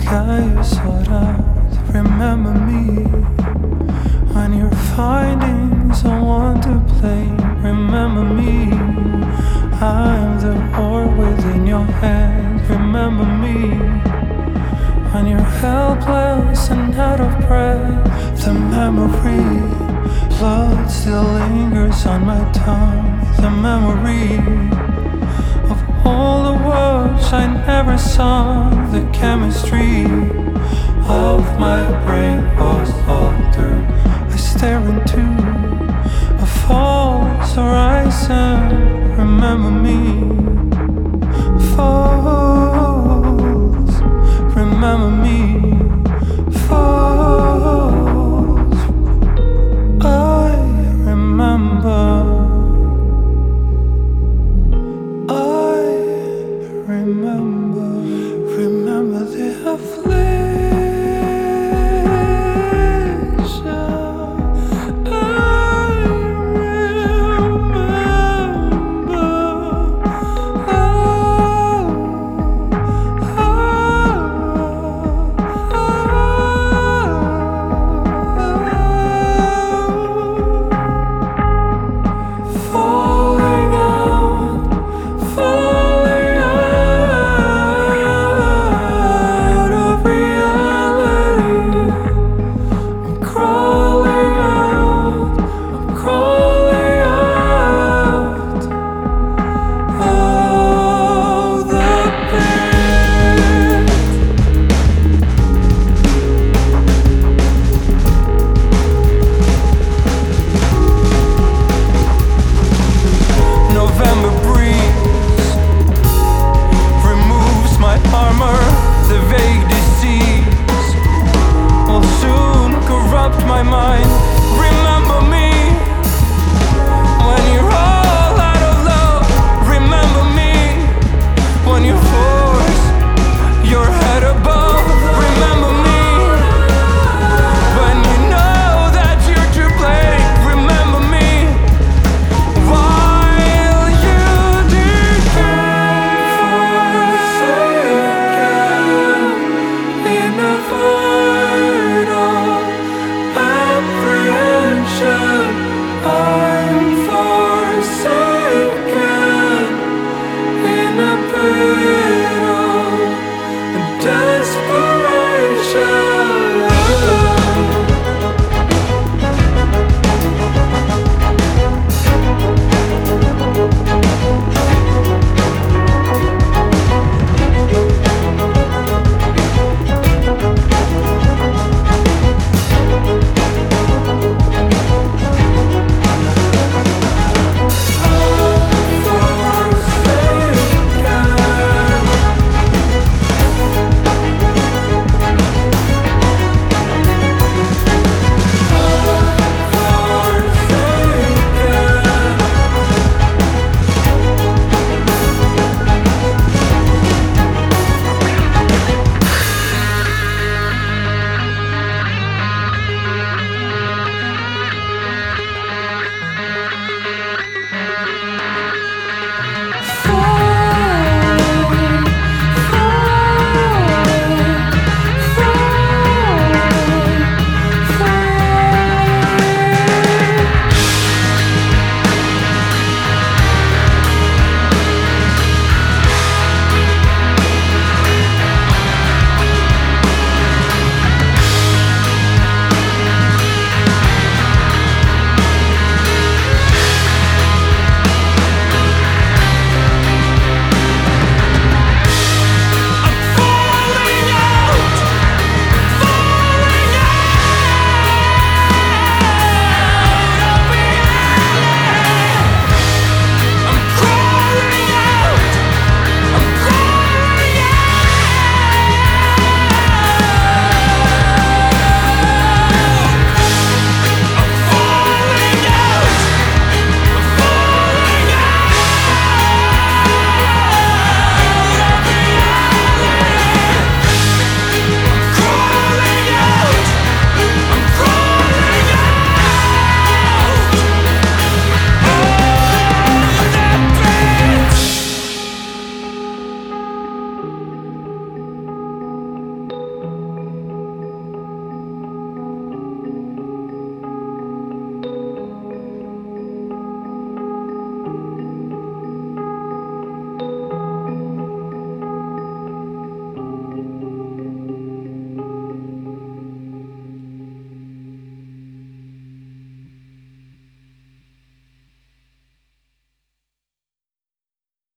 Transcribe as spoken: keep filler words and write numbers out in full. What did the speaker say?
calles horas, remember me. When you're finding someone to play, remember me. I'm the oar within your hand, remember me. When you're helpless and out of breath, the memory, blood still lingers on my tongue. The memory of all the words I never sung. The chemistry of my brain was altered. I stare into a false horizon. Remember me. False, remember me. False, I remember. I remember. Remember the